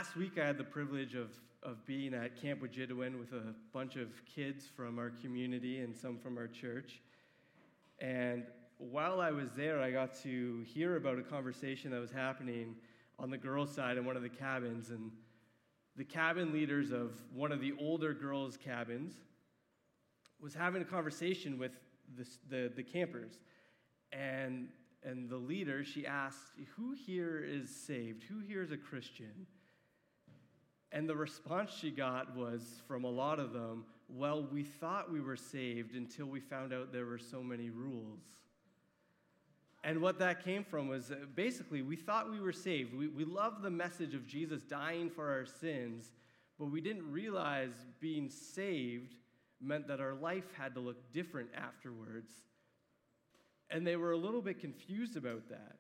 last week, I had the privilege of being at Camp Wajidowin with a bunch of kids from our community and some from our church. And while I was there, I got to hear about a conversation that was happening on the girls' side in one of the cabins. And the cabin leaders of one of the older girls' cabins was having a conversation with the campers. And the leader, she asked, "Who here is saved? Who here is a Christian?" And the response she got was, from a lot of them, "Well, we thought we were saved until we found out there were so many rules." And what that came from was basically, we thought we were saved. We loved the message of Jesus dying for our sins, but we didn't realize being saved meant that our life had to look different afterwards. And they were a little bit confused about that.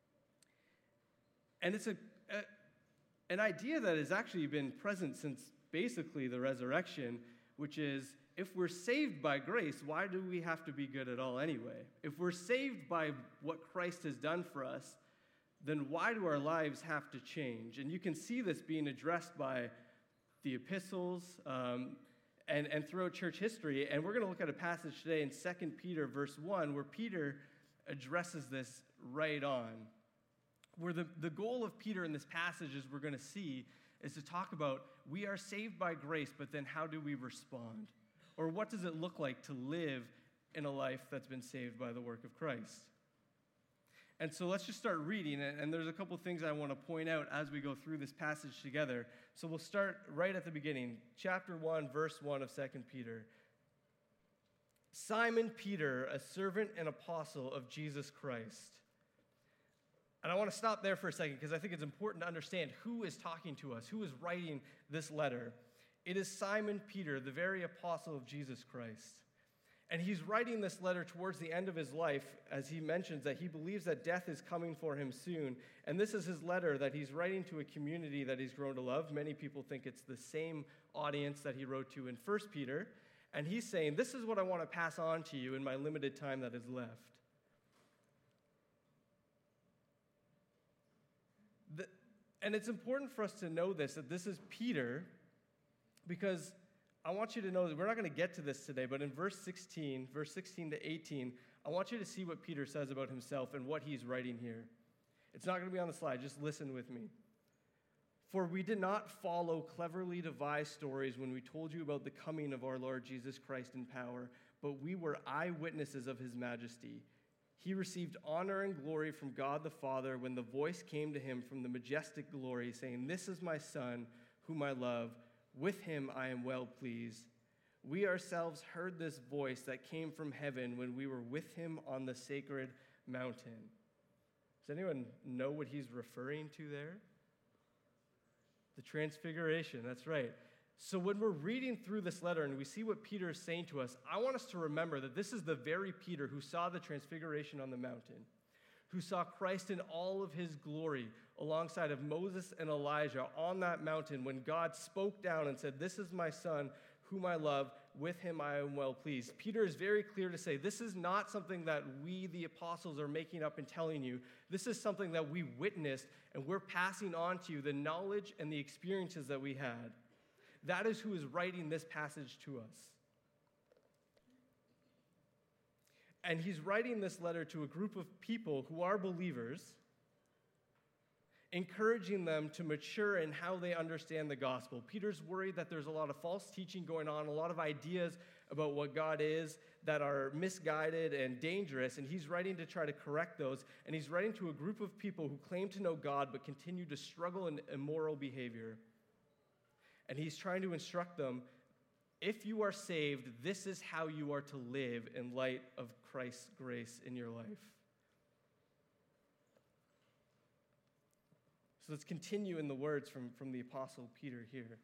And it's an idea that has actually been present since basically the resurrection, which is, if we're saved by grace, why do we have to be good at all anyway? If we're saved by what Christ has done for us, then why do our lives have to change? And you can see this being addressed by the epistles and throughout church history. And we're going to look at a passage today in 2 Peter verse 1 where Peter addresses this right on. Where the goal of Peter in this passage, as we're going to see, is to talk about we are saved by grace, but then how do we respond? Or what does it look like to live in a life that's been saved by the work of Christ? And so let's just start reading, and there's a couple things I want to point out as we go through this passage together. So we'll start right at the beginning, chapter 1, verse 1 of 2 Peter. Simon Peter, a servant and apostle of Jesus Christ. And I want to stop there for a second because I think it's important to understand who is talking to us, who is writing this letter. It is Simon Peter, the very apostle of Jesus Christ. And he's writing this letter towards the end of his life as he mentions that he believes that death is coming for him soon. And this is his letter that he's writing to a community that he's grown to love. Many people think it's the same audience that he wrote to in 1 Peter. And he's saying, this is what I want to pass on to you in my limited time that is left. And it's important for us to know this, that this is Peter, because I want you to know that we're not going to get to this today, but in verse 16 to 18, I want you to see what Peter says about himself and what he's writing here. It's not going to be on the slide, just listen with me. For we did not follow cleverly devised stories when we told you about the coming of our Lord Jesus Christ in power, but we were eyewitnesses of his majesty. He received honor and glory from God the Father when the voice came to him from the majestic glory, saying, "This is my Son, whom I love. With him I am well pleased." We ourselves heard this voice that came from heaven when we were with him on the sacred mountain. Does anyone know what he's referring to there? The Transfiguration, that's right. So when we're reading through this letter and we see what Peter is saying to us, I want us to remember that this is the very Peter who saw the Transfiguration on the mountain, who saw Christ in all of his glory alongside of Moses and Elijah on that mountain when God spoke down and said, "This is my Son, whom I love. With him I am well pleased." Peter is very clear to say, this is not something that we, the apostles, are making up and telling you. This is something that we witnessed, and we're passing on to you the knowledge and the experiences that we had. That is who is writing this passage to us. And he's writing this letter to a group of people who are believers, encouraging them to mature in how they understand the gospel. Peter's worried that there's a lot of false teaching going on, a lot of ideas about what God is that are misguided and dangerous, and he's writing to try to correct those, and he's writing to a group of people who claim to know God but continue to struggle in immoral behavior. And he's trying to instruct them, if you are saved, this is how you are to live in light of Christ's grace in your life. So let's continue in the words from the Apostle Peter here.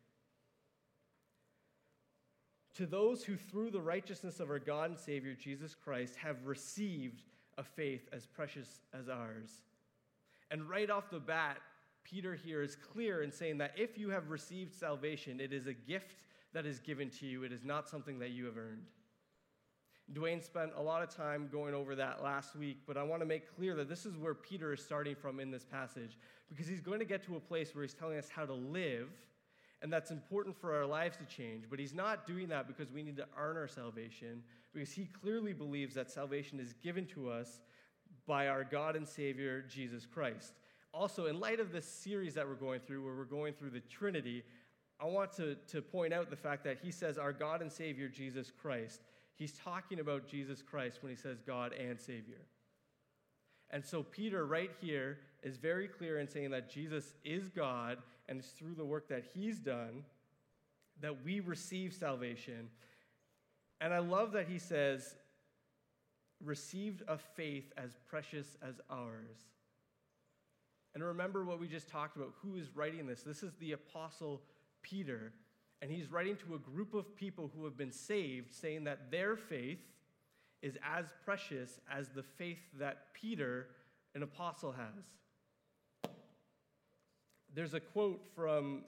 To those who through the righteousness of our God and Savior Jesus Christ have received a faith as precious as ours. And right off the bat, Peter here is clear in saying that if you have received salvation, it is a gift that is given to you. It is not something that you have earned. Dwayne spent a lot of time going over that last week, but I want to make clear that this is where Peter is starting from in this passage, because he's going to get to a place where he's telling us how to live, and that's important for our lives to change, but he's not doing that because we need to earn our salvation, because he clearly believes that salvation is given to us by our God and Savior, Jesus Christ. Also, in light of this series that we're going through, where we're going through the Trinity, I want to point out the fact that he says our God and Savior, Jesus Christ. He's talking about Jesus Christ when he says God and Savior. And so Peter right here is very clear in saying that Jesus is God, and it's through the work that he's done that we receive salvation. And I love that he says, received a faith as precious as ours. And remember what we just talked about. Who is writing this? This is the Apostle Peter. And he's writing to a group of people who have been saved, saying that their faith is as precious as the faith that Peter, an apostle, has. There's a quote from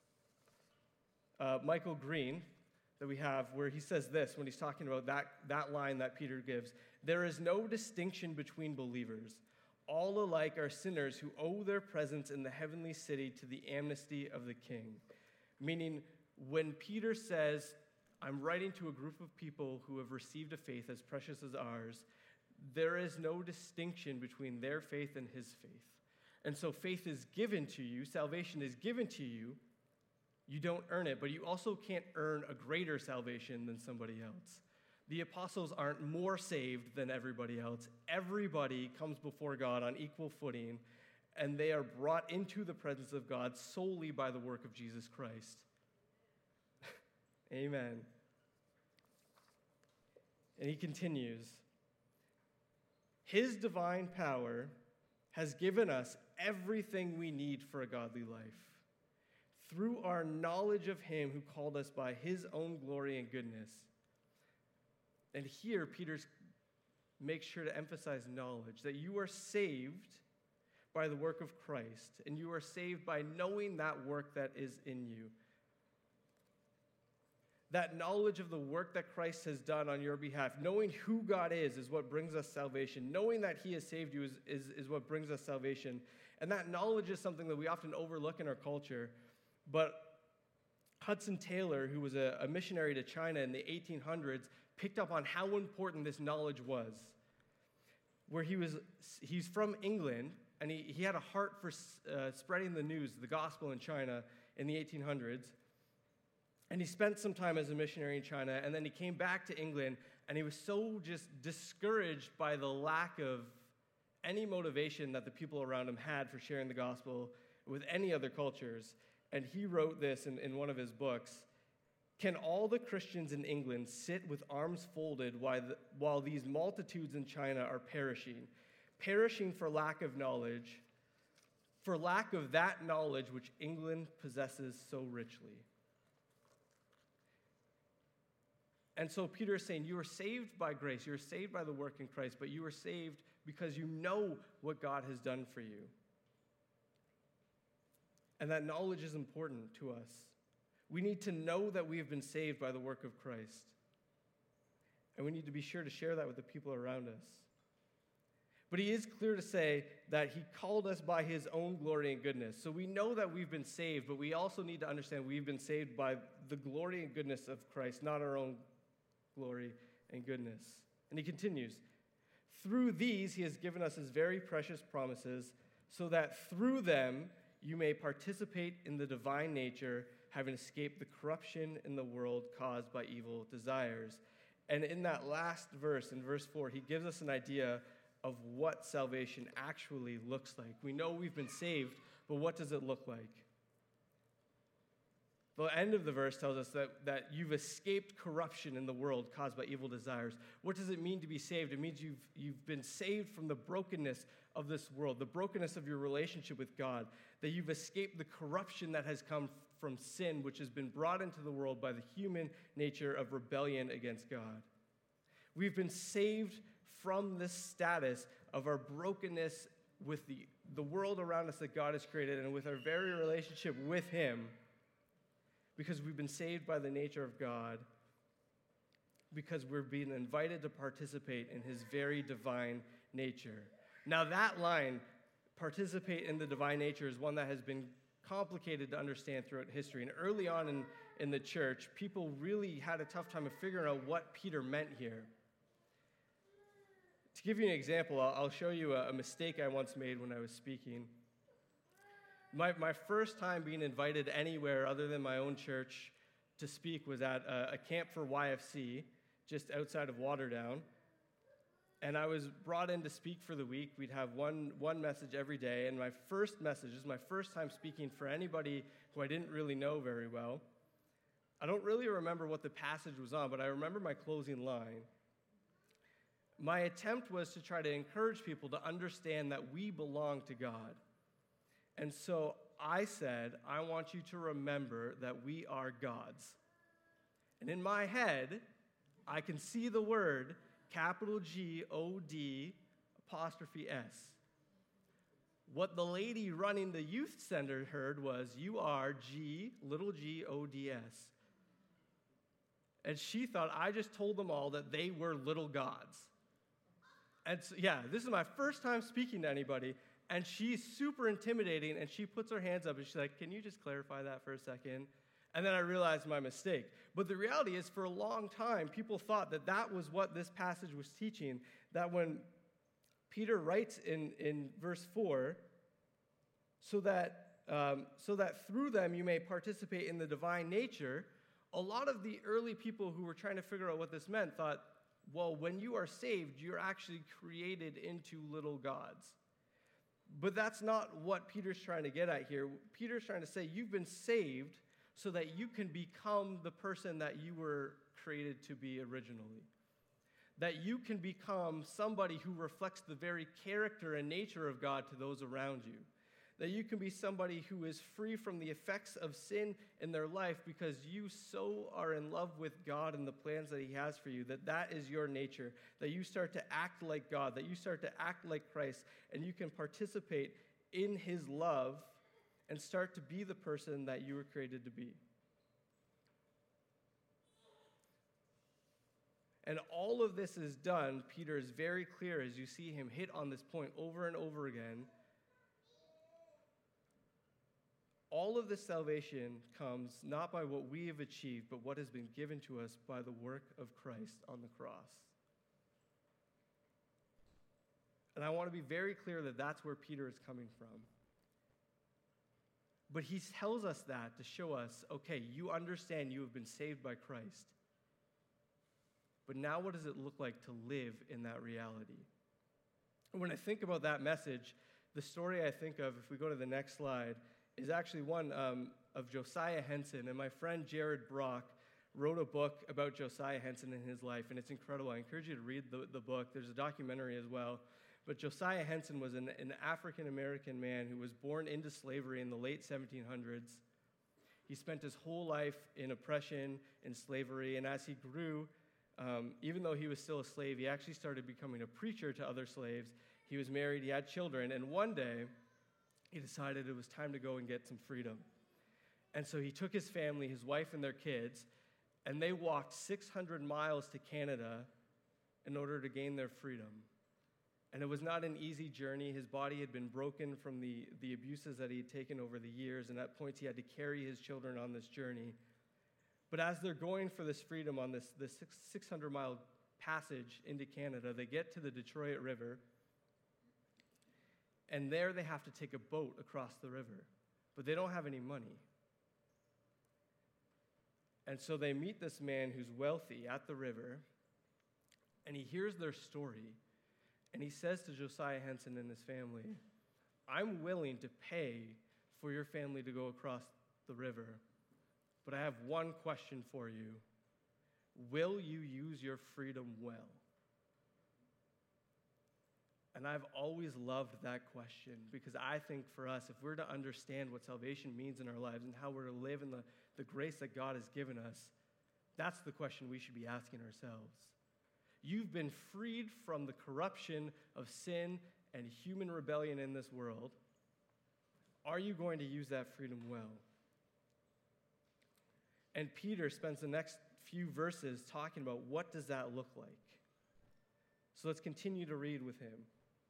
Michael Green that we have where he says this when he's talking about that line that Peter gives. There is no distinction between believers. All alike are sinners who owe their presence in the heavenly city to the amnesty of the King. Meaning, when Peter says, I'm writing to a group of people who have received a faith as precious as ours, there is no distinction between their faith and his faith. And so faith is given to you, salvation is given to you. You don't earn it, but you also can't earn a greater salvation than somebody else. The apostles aren't more saved than everybody else. Everybody comes before God on equal footing, and they are brought into the presence of God solely by the work of Jesus Christ. Amen. And he continues, his divine power has given us everything we need for a godly life through our knowledge of him who called us by his own glory and goodness. And here, Peter makes sure to emphasize knowledge, that you are saved by the work of Christ, and you are saved by knowing that work that is in you. That knowledge of the work that Christ has done on your behalf, knowing who God is what brings us salvation. Knowing that he has saved you is what brings us salvation. And that knowledge is something that we often overlook in our culture. But Hudson Taylor, who was a missionary to China in the 1800s, picked up on how important this knowledge was. Where he's from England, and he had a heart for spreading the news, the gospel in China in the 1800s. And he spent some time as a missionary in China, and then he came back to England, and he was so just discouraged by the lack of any motivation that the people around him had for sharing the gospel with any other cultures. And he wrote this in one of his books, can all the Christians in England sit with arms folded while these multitudes in China are perishing for lack of knowledge, for lack of that knowledge which England possesses so richly? And so Peter is saying, you are saved by grace, you are saved by the work in Christ, but you are saved because you know what God has done for you. And that knowledge is important to us. We need to know that we have been saved by the work of Christ. And we need to be sure to share that with the people around us. But he is clear to say that he called us by his own glory and goodness. So we know that we've been saved, but we also need to understand we've been saved by the glory and goodness of Christ, not our own glory and goodness. And he continues, through these he has given us his very precious promises, so that through them you may participate in the divine nature, having escaped the corruption in the world caused by evil desires. And in that last verse, in verse 4, he gives us an idea of what salvation actually looks like. We know we've been saved, but what does it look like? The end of the verse tells us that you've escaped corruption in the world caused by evil desires. What does it mean to be saved? It means you've been saved from the brokenness of this world, the brokenness of your relationship with God, that you've escaped the corruption that has come from sin, which has been brought into the world by the human nature of rebellion against God. We've been saved from this status of our brokenness with the world around us that God has created and with our very relationship with him, because we've been saved by the nature of God because we're being invited to participate in his very divine nature. Now that line, participate in the divine nature, is one that has been complicated to understand throughout history. And early on in the church, people really had a tough time of figuring out what Peter meant here. To give you an example, I'll show you a mistake I once made when I was speaking. My first time being invited anywhere other than my own church to speak was at a camp for YFC, just outside of Waterdown. And I was brought in to speak for the week. We'd have one message every day. And my first message, this is my first time speaking for anybody who I didn't really know very well. I don't really remember what the passage was on, but I remember my closing line. My attempt was to try to encourage people to understand that we belong to God. And so I said, I want you to remember that we are God's. And in my head, I can see the word capital G-O-D apostrophe S. What the lady running the youth center heard was, you are G, little G-O-D-S. And she thought I just told them all that they were little gods. And so, yeah, this is my first time speaking to anybody, and she's super intimidating, and she puts her hands up, and she's like, can you just clarify that for a second? And then I realized my mistake. But the reality is, for a long time, people thought that that was what this passage was teaching, that when Peter writes in verse 4, so that through them you may participate in the divine nature, a lot of the early people who were trying to figure out what this meant thought, well, when you are saved, you're actually created into little gods. But that's not what Peter's trying to get at here. Peter's trying to say you've been saved so that you can become the person that you were created to be originally. That you can become somebody who reflects the very character and nature of God to those around you. That you can be somebody who is free from the effects of sin in their life because you so are in love with God and the plans that he has for you, that is your nature. That you start to act like God, that you start to act like Christ, and you can participate in his love and start to be the person that you were created to be. And all of this is done, Peter is very clear as you see him hit on this point over and over again. All of this salvation comes not by what we have achieved, but what has been given to us by the work of Christ on the cross. And I want to be very clear that that's where Peter is coming from. But he tells us that to show us, okay, you understand you have been saved by Christ. But now what does it look like to live in that reality? And when I think about that message, the story I think of, if we go to the next slide, is actually one of Josiah Henson. And my friend Jared Brock wrote a book about Josiah Henson and his life, and it's incredible. I encourage you to read the book. There's a documentary as well. But Josiah Henson was an African-American man who was born into slavery in the late 1700s. He spent his whole life in oppression and slavery, and as he grew, even though he was still a slave, he actually started becoming a preacher to other slaves. He was married, he had children, and one day, he decided it was time to go and get some freedom. And so he took his family, his wife and their kids, and they walked 600 miles to Canada in order to gain their freedom. And it was not an easy journey. His body had been broken from the abuses that he had taken over the years, and at points he had to carry his children on this journey. But as they're going for this freedom on this 600-mile passage into Canada, they get to the Detroit River, and there they have to take a boat across the river, but they don't have any money. And so they meet this man who's wealthy at the river, and he hears their story, and he says to Josiah Henson and his family, I'm willing to pay for your family to go across the river, but I have one question for you. Will you use your freedom well? And I've always loved that question because I think for us, if we're to understand what salvation means in our lives and how we're to live in the grace that God has given us, that's the question we should be asking ourselves. You've been freed from the corruption of sin and human rebellion in this world. Are you going to use that freedom well? And Peter spends the next few verses talking about what does that look like. So let's continue to read with him.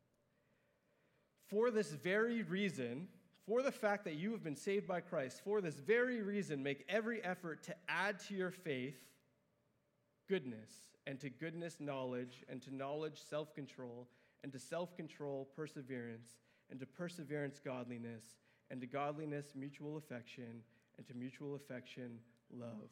For this very reason, for the fact that you have been saved by Christ, for this very reason, make every effort to add to your faith goodness, and to goodness knowledge, and to knowledge self-control, and to self-control perseverance, and to perseverance godliness, and to godliness mutual affection, and to mutual affection love.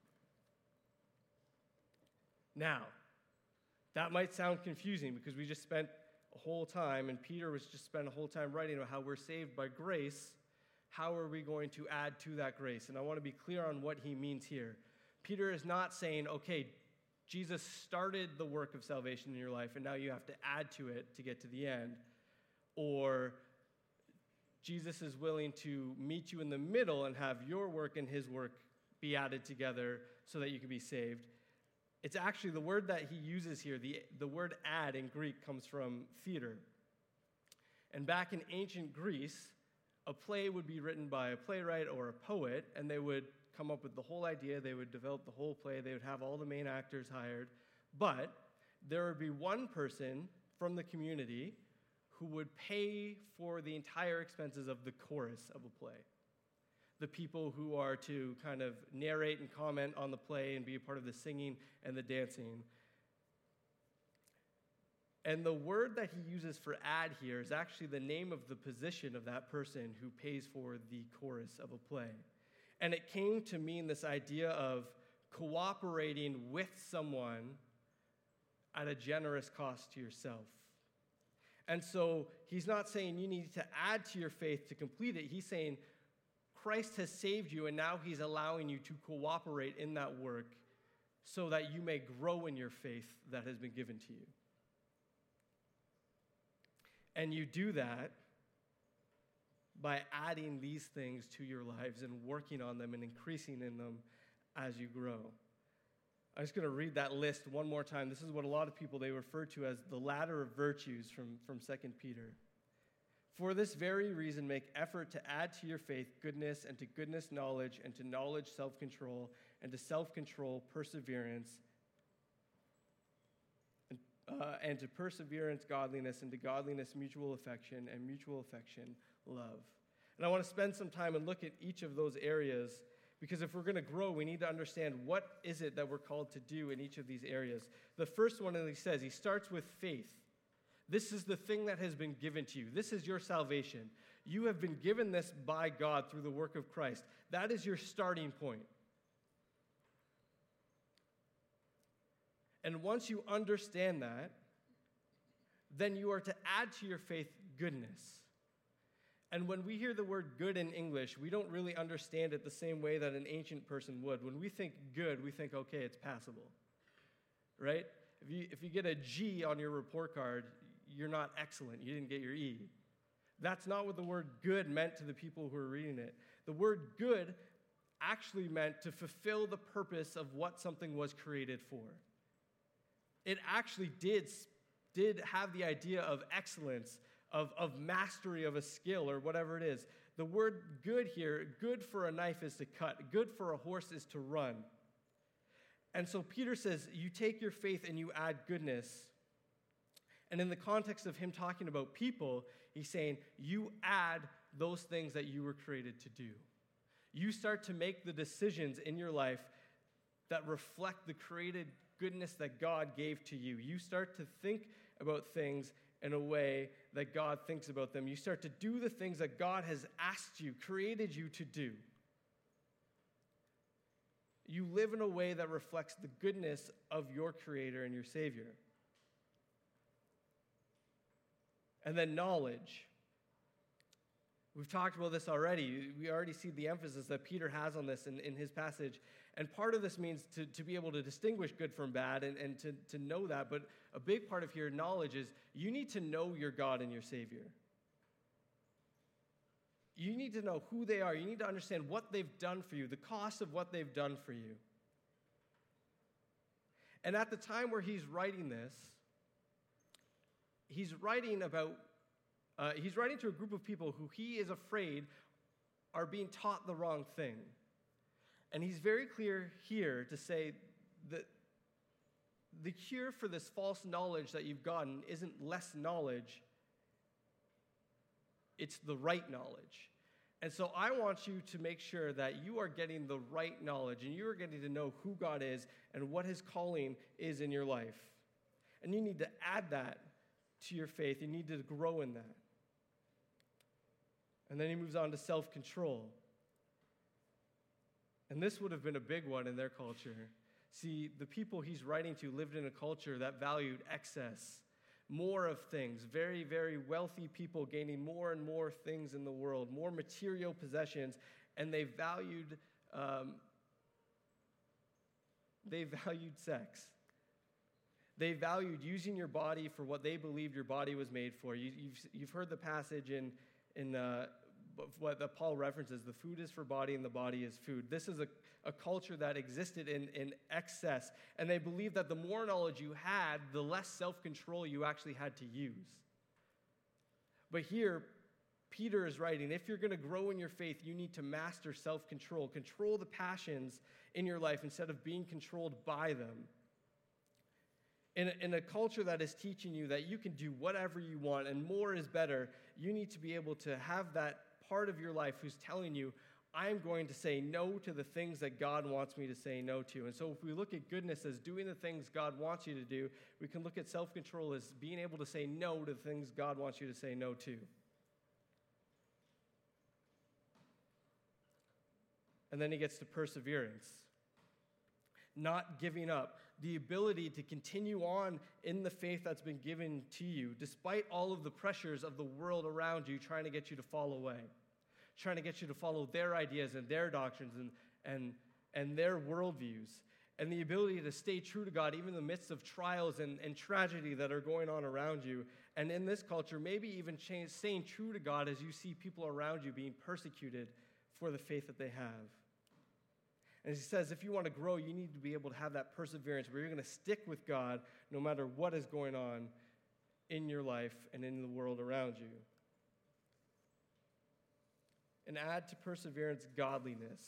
Now, that might sound confusing because we just spent a whole time, and Peter was just spent a whole time writing about how we're saved by grace. How are we going to add to that grace? And I want to be clear on what he means here. Peter is not saying, okay, Jesus started the work of salvation in your life, and now you have to add to it to get to the end. Or Jesus is willing to meet you in the middle and have your work and his work be added together so that you can be saved. It's actually the word that he uses here, the word add in Greek comes from theater. And back in ancient Greece, a play would be written by a playwright or a poet, and they would come up with the whole idea, they would develop the whole play, they would have all the main actors hired, but there would be one person from the community who would pay for the entire expenses of the chorus of a play. The people who are to kind of narrate and comment on the play and be a part of the singing and the dancing. And the word that he uses for add here is actually the name of the position of that person who pays for the chorus of a play. And it came to mean this idea of cooperating with someone at a generous cost to yourself. And so he's not saying you need to add to your faith to complete it. He's saying Christ has saved you, and now he's allowing you to cooperate in that work so that you may grow in your faith that has been given to you. And you do that by adding these things to your lives and working on them and increasing in them as you grow. I'm just going to read that list one more time. This is what a lot of people, they refer to as the ladder of virtues from 2 Peter. For this very reason, make effort to add to your faith goodness, and to goodness knowledge, and to knowledge self-control, and to self-control perseverance, and to perseverance godliness, and to godliness mutual affection, and mutual affection love. And I want to spend some time and look at each of those areas, because if we're going to grow, we need to understand what is it that we're called to do in each of these areas. The first one that he says, he starts with faith. This is the thing that has been given to you. This is your salvation. You have been given this by God through the work of Christ. That is your starting point. And once you understand that, then you are to add to your faith goodness. And when we hear the word good in English, we don't really understand it the same way that an ancient person would. When we think good, we think, okay, it's passable, right? If you get a G on your report card, you're not excellent. You didn't get your E. That's not what the word good meant to the people who were reading it. The word good actually meant to fulfill the purpose of what something was created for. It actually did have the idea of excellence, of mastery of a skill or whatever it is. The word good here, good for a knife is to cut, good for a horse is to run. And so Peter says, you take your faith and you add goodness. And in the context of him talking about people, he's saying, you add those things that you were created to do. You start to make the decisions in your life that reflect the created goodness that God gave to you. You start to think about things in a way that God thinks about them. You start to do the things that God has asked you, created you to do. You live in a way that reflects the goodness of your Creator and your Savior. And then knowledge. We've talked about this already. We already see the emphasis that Peter has on this in his passage. And part of this means to be able to distinguish good from bad and to know that. But a big part of your knowledge is you need to know your God and your Savior. You need to know who they are. You need to understand what they've done for you, the cost of what they've done for you. And at the time where he's writing this, he's writing to a group of people who he is afraid are being taught the wrong thing. And he's very clear here to say that the cure for this false knowledge that you've gotten isn't less knowledge, it's the right knowledge. And so I want you to make sure that you are getting the right knowledge and you are getting to know who God is and what his calling is in your life. And you need to add that to your faith. You need to grow in that. And then he moves on to self-control. And this would have been a big one in their culture. See, the people he's writing to lived in a culture that valued excess, more of things, very, very wealthy people gaining more and more things in the world, more material possessions, and they valued sex. They valued using your body for what they believed your body was made for. You've heard the passage in what Paul references, the food is for body and the body is food. This is a culture that existed in excess, and they believed that the more knowledge you had, the less self-control you actually had to use. But here, Peter is writing, if you're going to grow in your faith, you need to master self-control. Control the passions in your life instead of being controlled by them. In a culture that is teaching you that you can do whatever you want and more is better, you need to be able to have that part of your life who's telling you, I'm going to say no to the things that God wants me to say no to. And so if we look at goodness as doing the things God wants you to do, we can look at self-control as being able to say no to the things God wants you to say no to. And then he gets to perseverance. Not giving up. The ability to continue on in the faith that's been given to you, despite all of the pressures of the world around you trying to get you to fall away, trying to get you to follow their ideas and their doctrines and their worldviews, and the ability to stay true to God even in the midst of trials and tragedy that are going on around you. And in this culture, maybe even staying true to God as you see people around you being persecuted for the faith that they have. And he says, if you want to grow, you need to be able to have that perseverance where you're going to stick with God no matter what is going on in your life and in the world around you. And add to perseverance godliness.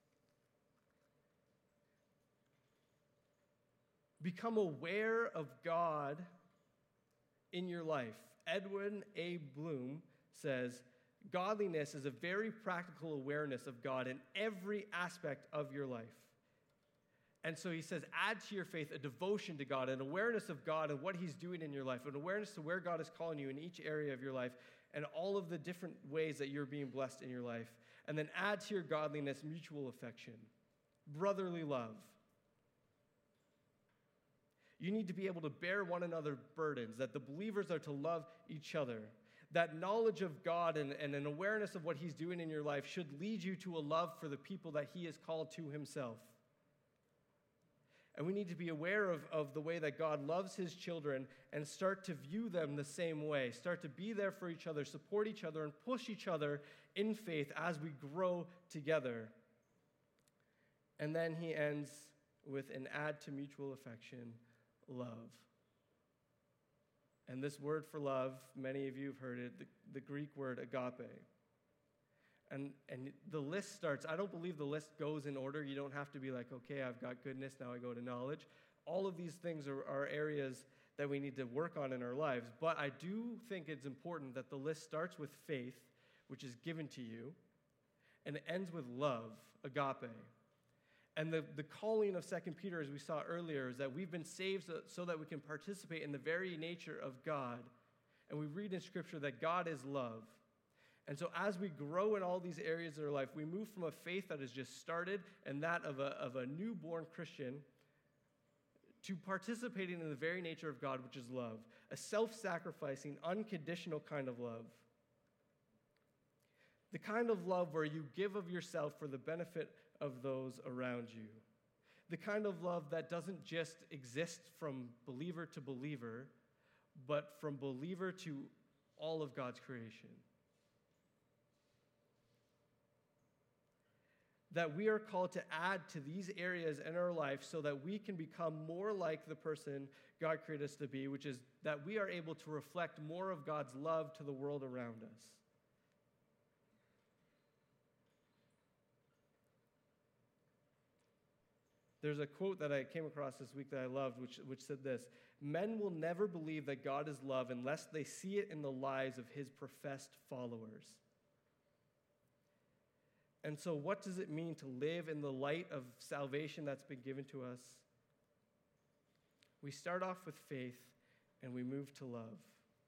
Become aware of God in your life. Edwin A. Bloom says, godliness is a very practical awareness of God in every aspect of your life. And so he says, add to your faith a devotion to God, an awareness of God and what he's doing in your life, an awareness to where God is calling you in each area of your life and all of the different ways that you're being blessed in your life. And then add to your godliness mutual affection, brotherly love. You need to be able to bear one another burdens, that the believers are to love each other. That knowledge of God and an awareness of what he's doing in your life should lead you to a love for the people that he has called to himself. And we need to be aware of the way that God loves his children and start to view them the same way. Start to be there for each other, support each other, and push each other in faith as we grow together. And then he ends with an add to mutual affection, love. And this word for love, many of you have heard it, the Greek word agape. And the list starts, I don't believe the list goes in order. You don't have to be like, okay, I've got goodness, now I go to knowledge. All of these things are areas that we need to work on in our lives. But I do think it's important that the list starts with faith, which is given to you, and it ends with love, agape. And the calling of 2 Peter, as we saw earlier, is that we've been saved so that we can participate in the very nature of God. And we read in Scripture that God is love. And so as we grow in all these areas of our life, we move from a faith that has just started and that of a newborn Christian to participating in the very nature of God, which is love, a self-sacrificing, unconditional kind of love. The kind of love where you give of yourself for the benefit of those around you. The kind of love that doesn't just exist from believer to believer, but from believer to all of God's creation. That we are called to add to these areas in our life so that we can become more like the person God created us to be, which is that we are able to reflect more of God's love to the world around us. There's a quote that I came across this week that I loved, which said this: "Men will never believe that God is love unless they see it in the lives of his professed followers." And so what does it mean to live in the light of salvation that's been given to us? We start off with faith and we move to love.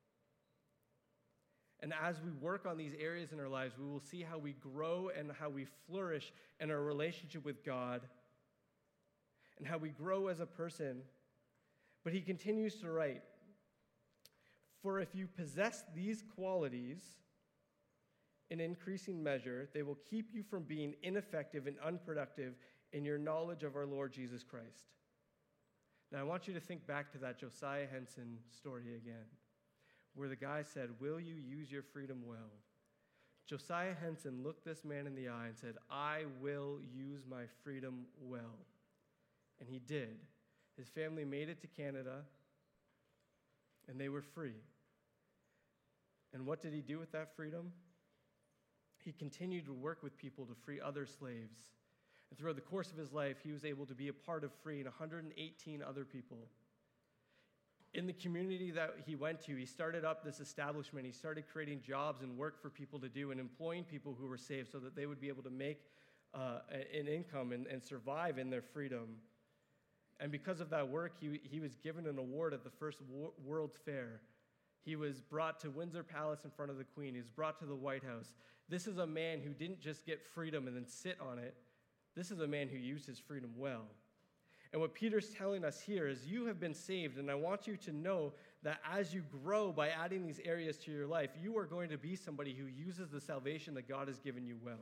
And as we work on these areas in our lives, we will see how we grow and how we flourish in our relationship with God and how we grow as a person. But he continues to write, "For if you possess these qualities in increasing measure, they will keep you from being ineffective and unproductive in your knowledge of our Lord Jesus Christ." Now, I want you to think back to that Josiah Henson story again, where the guy said, "Will you use your freedom well?" Josiah Henson looked this man in the eye and said, "I will use my freedom well." And he did. His family made it to Canada, and they were free. And what did he do with that freedom? He continued to work with people to free other slaves. And throughout the course of his life, he was able to be a part of freeing 118 other people. In the community that he went to, he started up this establishment. He started creating jobs and work for people to do and employing people who were saved so that they would be able to make an income and survive in their freedom. And because of that work, he was given an award at the first World's Fair. He was brought to Windsor Palace in front of the Queen. He was brought to the White House. This is a man who didn't just get freedom and then sit on it. This is a man who used his freedom well. And what Peter's telling us here is you have been saved, and I want you to know that as you grow by adding these areas to your life, you are going to be somebody who uses the salvation that God has given you well.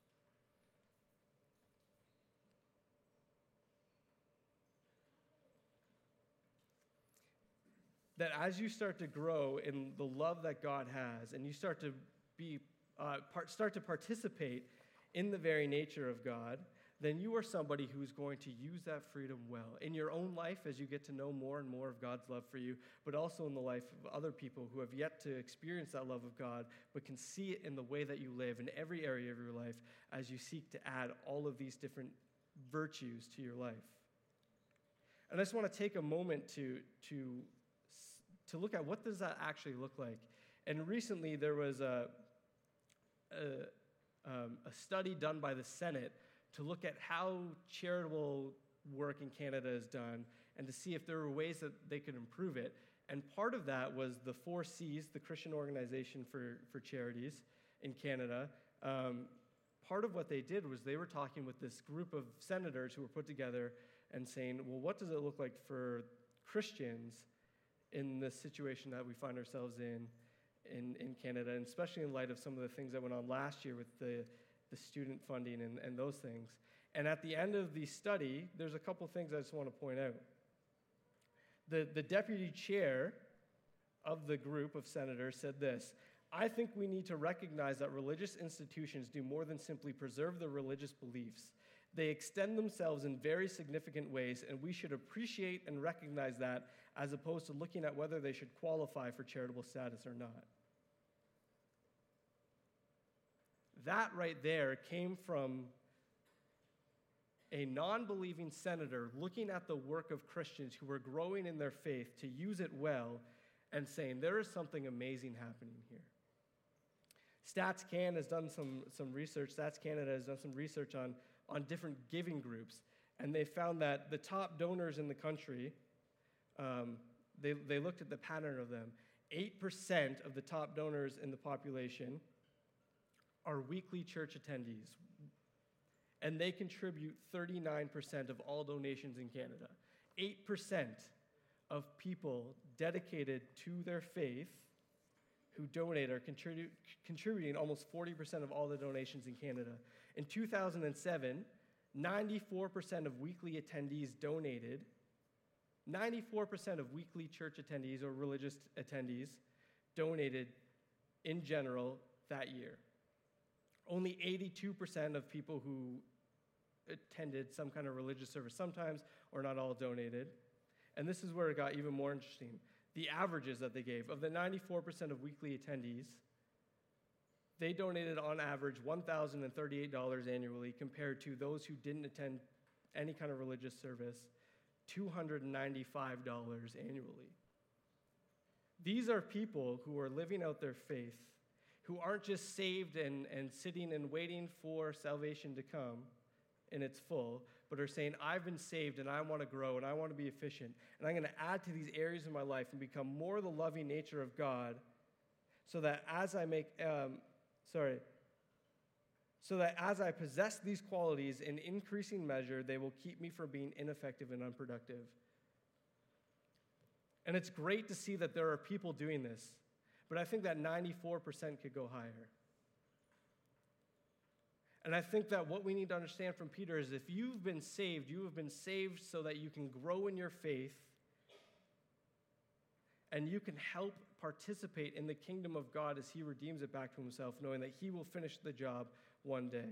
That as you start to grow in the love that God has, and you start to participate in the very nature of God, then you are somebody who is going to use that freedom well in your own life as you get to know more and more of God's love for you, but also in the life of other people who have yet to experience that love of God, but can see it in the way that you live in every area of your life as you seek to add all of these different virtues to your life. And I just want to take a moment to look at what does that actually look like. And recently there was a study done by the Senate to look at how charitable work in Canada is done and to see if there were ways that they could improve it. And part of that was the 4Cs, the Christian Organization for Charities in Canada. Part of what they did was they were talking with this group of senators who were put together and saying, well, what does it look like for Christians in the situation that we find ourselves in Canada, and especially in light of some of the things that went on last year with the student funding and those things. And at the end of the study, there's a couple things I just want to point out. The deputy chair of the group of senators said this: "I think we need to recognize that religious institutions do more than simply preserve their religious beliefs. They extend themselves in very significant ways, and we should appreciate and recognize that as opposed to looking at whether they should qualify for charitable status or not." That right there came from a non-believing senator looking at the work of Christians who were growing in their faith to use it well and saying, there is something amazing happening here. StatsCan has done some research. Stats Canada has done some research on different giving groups, and they found that the top donors in the country, they looked at the pattern of them. 8% of the top donors in the population are weekly church attendees, and they contribute 39% of all donations in Canada. 8% of people dedicated to their faith who donate are contributing almost 40% of all the donations in Canada. In 2007, 94% of weekly attendees donated. 94% of weekly church attendees or religious attendees donated in general that year. Only 82% of people who attended some kind of religious service sometimes or not all donated. And this is where it got even more interesting. The averages that they gave. Of the 94% of weekly attendees, they donated on average $1,038 annually compared to those who didn't attend any kind of religious service, $295 annually. These are people who are living out their faith, who aren't just saved and sitting and waiting for salvation to come in its full, but are saying, I've been saved and I want to grow and I want to be efficient, and I'm going to add to these areas in my life and become more the loving nature of God, so that as I possess these qualities in increasing measure, they will keep me from being ineffective and unproductive. And it's great to see that there are people doing this, but I think that 94% could go higher. And I think that what we need to understand from Peter is if you've been saved, you have been saved so that you can grow in your faith and you can help participate in the kingdom of God as he redeems it back to himself, knowing that he will finish the job one day.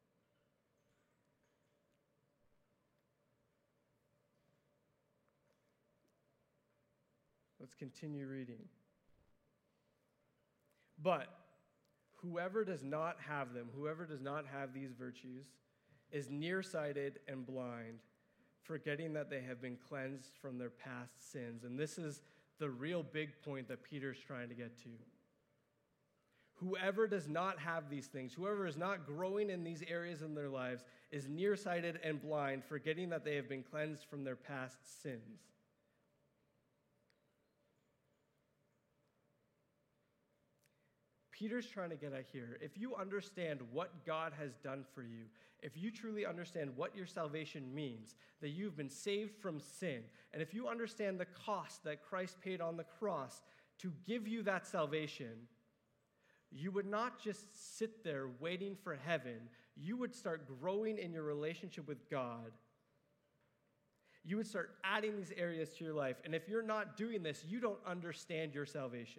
Let's continue reading. But whoever does not have them, whoever does not have these virtues, is nearsighted and blind, forgetting that they have been cleansed from their past sins. And this is the real big point that Peter's trying to get to. Whoever does not have these things, whoever is not growing in these areas in their lives, is nearsighted and blind, forgetting that they have been cleansed from their past sins. Peter's trying to get at here, if you understand what God has done for you, if you truly understand what your salvation means, that you've been saved from sin, and if you understand the cost that Christ paid on the cross to give you that salvation, you would not just sit there waiting for heaven. You would start growing in your relationship with God. You would start adding these areas to your life. And if you're not doing this, you don't understand your salvation.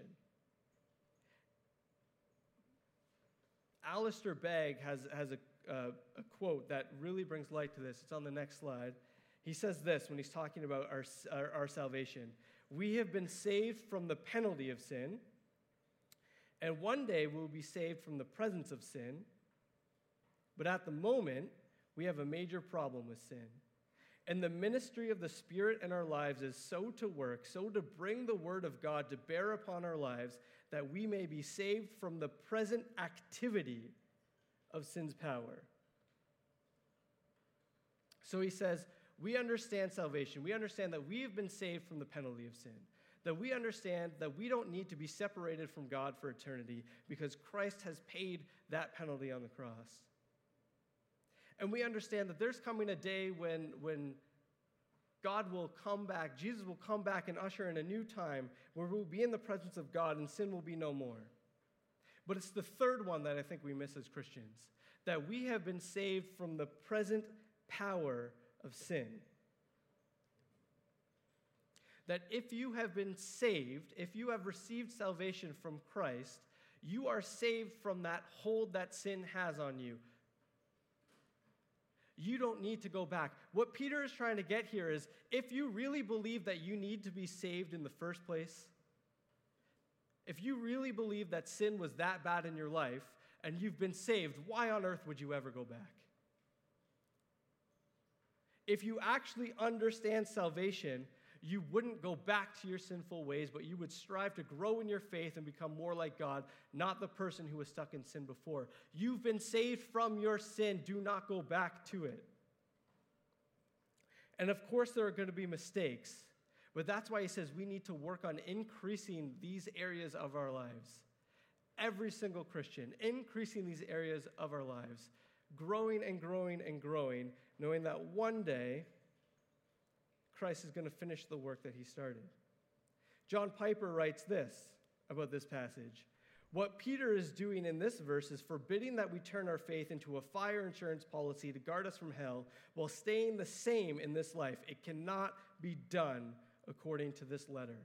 Alistair Begg has a quote that really brings light to this. It's on the next slide. He says this when he's talking about our salvation. We have been saved from the penalty of sin, and one day we'll be saved from the presence of sin. But at the moment, we have a major problem with sin. And the ministry of the Spirit in our lives is so to work, so to bring the word of God to bear upon our lives, that we may be saved from the present activity of sin's power. So he says, we understand salvation. We understand that we have been saved from the penalty of sin. That we understand that we don't need to be separated from God for eternity because Christ has paid that penalty on the cross. And we understand that there's coming a day when God will come back, Jesus will come back and usher in a new time where we'll be in the presence of God and sin will be no more. But it's the third one that I think we miss as Christians, that we have been saved from the present power of sin. That if you have been saved, if you have received salvation from Christ, you are saved from that hold that sin has on you. You don't need to go back. What Peter is trying to get here is, if you really believe that you need to be saved in the first place, if you really believe that sin was that bad in your life and you've been saved, why on earth would you ever go back? If you actually understand salvation, you wouldn't go back to your sinful ways, but you would strive to grow in your faith and become more like God, not the person who was stuck in sin before. You've been saved from your sin. Do not go back to it. And of course, there are going to be mistakes, but that's why he says we need to work on increasing these areas of our lives. Every single Christian, increasing these areas of our lives, growing and growing and growing, knowing that one day, Christ is going to finish the work that he started. John Piper writes this about this passage. What Peter is doing in this verse is forbidding that we turn our faith into a fire insurance policy to guard us from hell while staying the same in this life. It cannot be done according to this letter.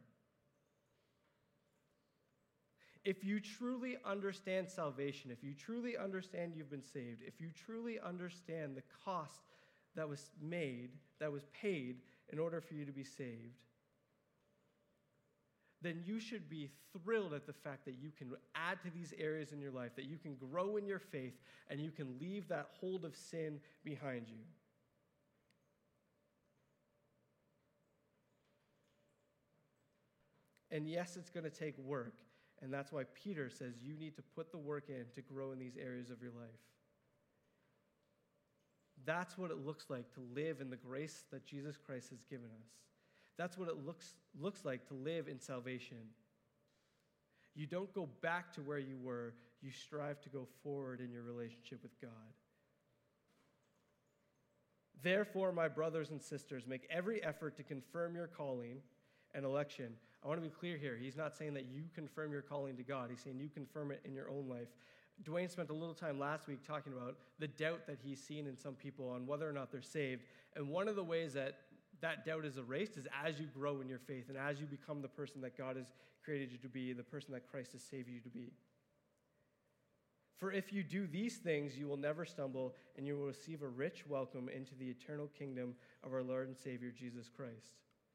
If you truly understand salvation, if you truly understand you've been saved, if you truly understand the cost that was paid in order for you to be saved, then you should be thrilled at the fact that you can add to these areas in your life, that you can grow in your faith, and you can leave that hold of sin behind you. And yes, it's going to take work. And that's why Peter says you need to put the work in to grow in these areas of your life. That's what it looks like to live in the grace that Jesus Christ has given us. That's what it looks like to live in salvation. You don't go back to where you were. You strive to go forward in your relationship with God. Therefore, my brothers and sisters, make every effort to confirm your calling and election. I want to be clear here. He's not saying that you confirm your calling to God. He's saying you confirm it in your own life. Dwayne spent a little time last week talking about the doubt that he's seen in some people on whether or not they're saved. And one of the ways that that doubt is erased is as you grow in your faith and as you become the person that God has created you to be, the person that Christ has saved you to be. For if you do these things, you will never stumble, and you will receive a rich welcome into the eternal kingdom of our Lord and Savior, Jesus Christ.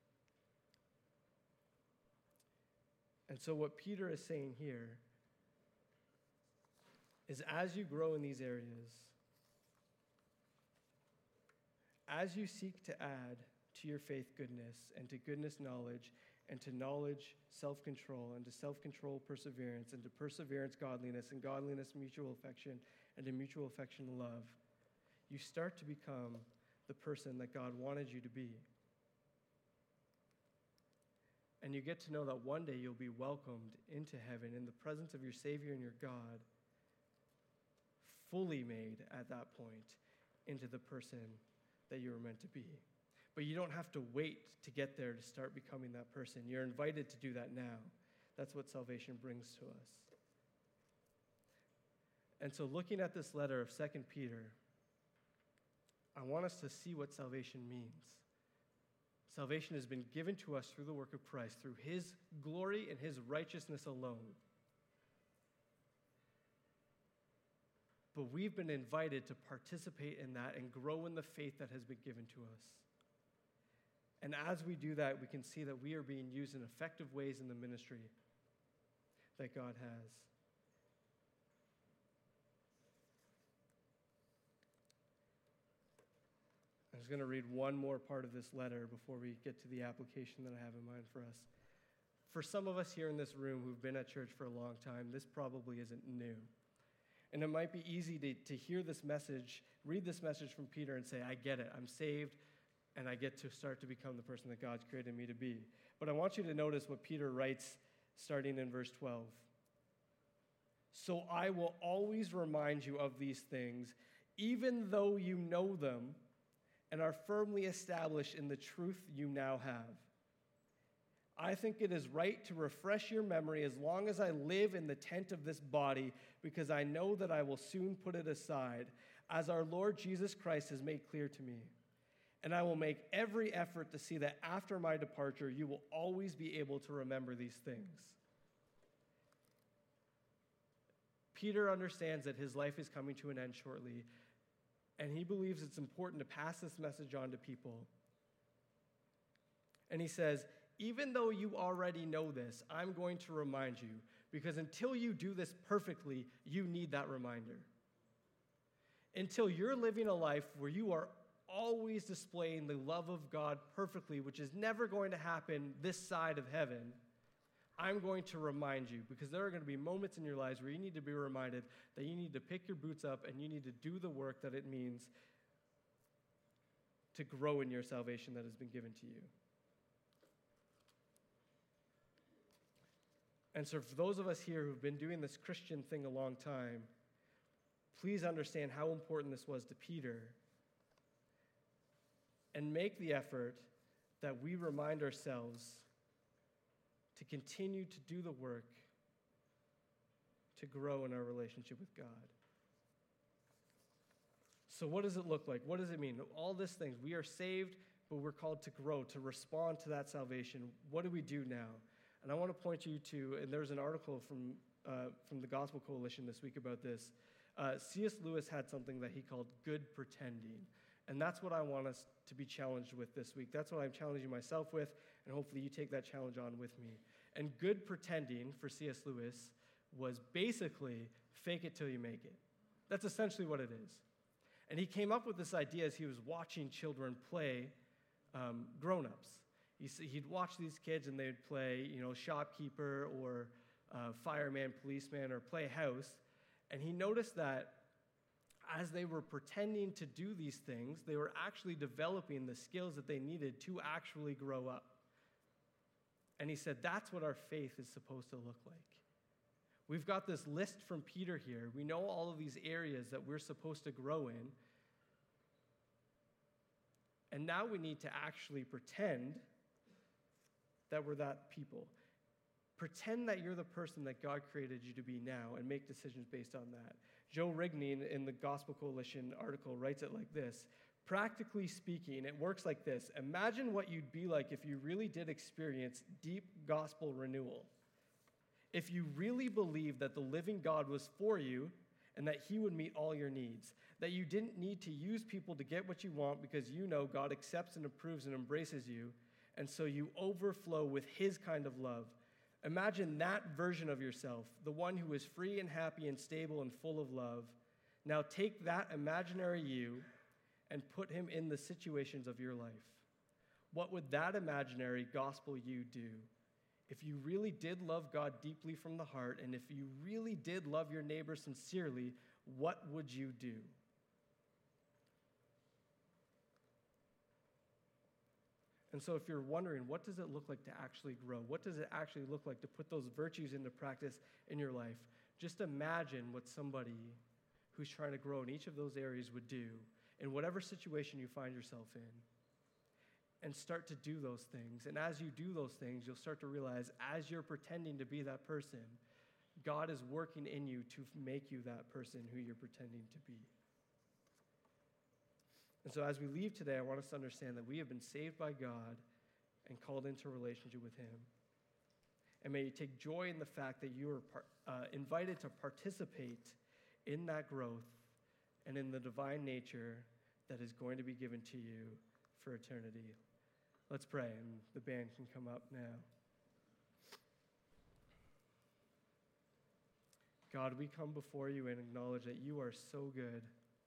And so what Peter is saying here is as you grow in these areas, as you seek to add to your faith goodness, and to goodness knowledge, and to knowledge self-control, and to self-control perseverance, and to perseverance godliness, and godliness mutual affection, and to mutual affection love, you start to become the person that God wanted you to be. And you get to know that one day you'll be welcomed into heaven in the presence of your Savior and your God, fully made at that point into the person that you were meant to be. But you don't have to wait to get there to start becoming that person. You're invited to do that now. That's what salvation brings to us. And so looking at this letter of 2 Peter, I want us to see what salvation means. Salvation has been given to us through the work of Christ, through his glory and his righteousness alone. But we've been invited to participate in that and grow in the faith that has been given to us. And as we do that, we can see that we are being used in effective ways in the ministry that God has. I'm just going to read one more part of this letter before we get to the application that I have in mind for us. For some of us here in this room who've been at church for a long time, this probably isn't new. And it might be easy to hear this message, read this message from Peter and say, I get it, I'm saved, and I get to start to become the person that God's created me to be. But I want you to notice what Peter writes starting in verse 12. So I will always remind you of these things, even though you know them and are firmly established in the truth you now have. I think it is right to refresh your memory as long as I live in the tent of this body, because I know that I will soon put it aside, as our Lord Jesus Christ has made clear to me. And I will make every effort to see that after my departure, you will always be able to remember these things. Peter understands that his life is coming to an end shortly, and he believes it's important to pass this message on to people. And he says, even though you already know this, I'm going to remind you, because until you do this perfectly, you need that reminder. Until you're living a life where you are always displaying the love of God perfectly, which is never going to happen this side of heaven, I'm going to remind you, because there are going to be moments in your lives where you need to be reminded that you need to pick your boots up and you need to do the work that it means to grow in your salvation that has been given to you. And so for those of us here who've been doing this Christian thing a long time, please understand how important this was to Peter, and make the effort that we remind ourselves to continue to do the work to grow in our relationship with God. So what does it look like? What does it mean? All these things. We are saved, but we're called to grow, to respond to that salvation. What do we do now? And I want to point you to, and there's an article from the Gospel Coalition this week about this. C.S. Lewis had something that he called good pretending. And that's what I want us to be challenged with this week. That's what I'm challenging myself with, and hopefully you take that challenge on with me. And good pretending for C.S. Lewis was basically fake it till you make it. That's essentially what it is. And he came up with this idea as he was watching children play grown-ups. He'd watch these kids and they'd play, shopkeeper or fireman, policeman, or play house. And he noticed that as they were pretending to do these things, they were actually developing the skills that they needed to actually grow up. And he said, that's what our faith is supposed to look like. We've got this list from Peter here. We know all of these areas that we're supposed to grow in. And now we need to actually pretend that we're that people. Pretend that you're the person that God created you to be now and make decisions based on that. Joe Rigney in the Gospel Coalition article writes it like this. Practically speaking, it works like this. Imagine what you'd be like if you really did experience deep gospel renewal. If you really believed that the living God was for you and that he would meet all your needs, that you didn't need to use people to get what you want because you know God accepts and approves and embraces you, and so you overflow with his kind of love. Imagine that version of yourself, the one who is free and happy and stable and full of love. Now take that imaginary you and put him in the situations of your life. What would that imaginary gospel you do? If you really did love God deeply from the heart, and if you really did love your neighbor sincerely, what would you do? And so if you're wondering, what does it look like to actually grow? What does it actually look like to put those virtues into practice in your life? Just imagine what somebody who's trying to grow in each of those areas would do in whatever situation you find yourself in. And start to do those things. And as you do those things, you'll start to realize, as you're pretending to be that person, God is working in you to make you that person who you're pretending to be. And so as we leave today, I want us to understand that we have been saved by God and called into a relationship with him. And may you take joy in the fact that you are invited to participate in that growth and in the divine nature that is going to be given to you for eternity. Let's pray, and the band can come up now. God, we come before you and acknowledge that you are so good.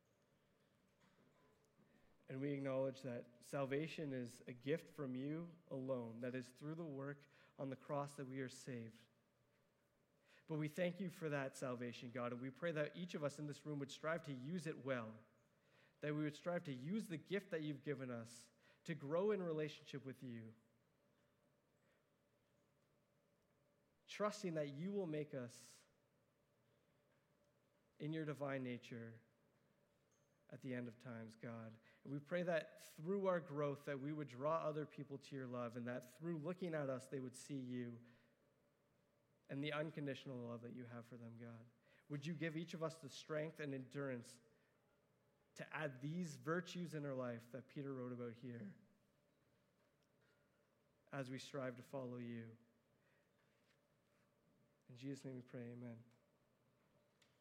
And we acknowledge that salvation is a gift from you alone, that is through the work on the cross that we are saved. But we thank you for that salvation, God, and we pray that each of us in this room would strive to use it well, that we would strive to use the gift that you've given us to grow in relationship with you, trusting that you will make us in your divine nature at the end of times, God. And we pray that through our growth that we would draw other people to your love, and that through looking at us they would see you and the unconditional love that you have for them, God. Would you give each of us the strength and endurance to add these virtues in our life that Peter wrote about here as we strive to follow you. In Jesus' name we pray, amen.